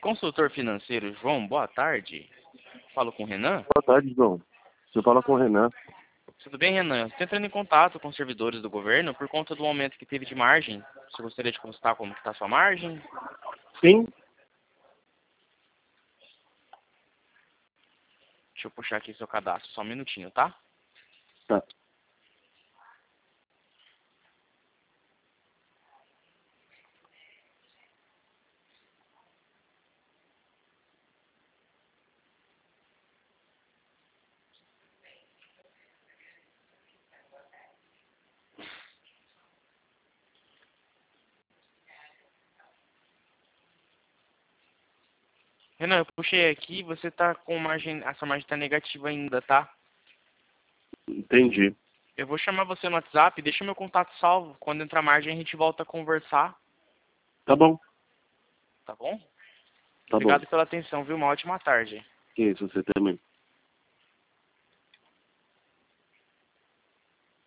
Consultor financeiro João, boa tarde. Falo com o Renan. Boa tarde, João. Você fala com o Renan. Tudo bem, Renan? Estou entrando em contato com os servidores do governo por conta do aumento que teve de margem. Você gostaria de consultar como está a sua margem? Sim? Deixa eu puxar aqui seu cadastro, só um minutinho, tá? Tá. Renan, eu puxei aqui, você tá com margem, essa margem está negativa ainda, tá? Entendi. Eu vou chamar você no WhatsApp, deixa meu contato salvo. Quando entrar margem, a gente volta a conversar, Tá bom. tá bom? Tá Obrigado bom. pela atenção, viu? Uma ótima tarde. Que isso, você também.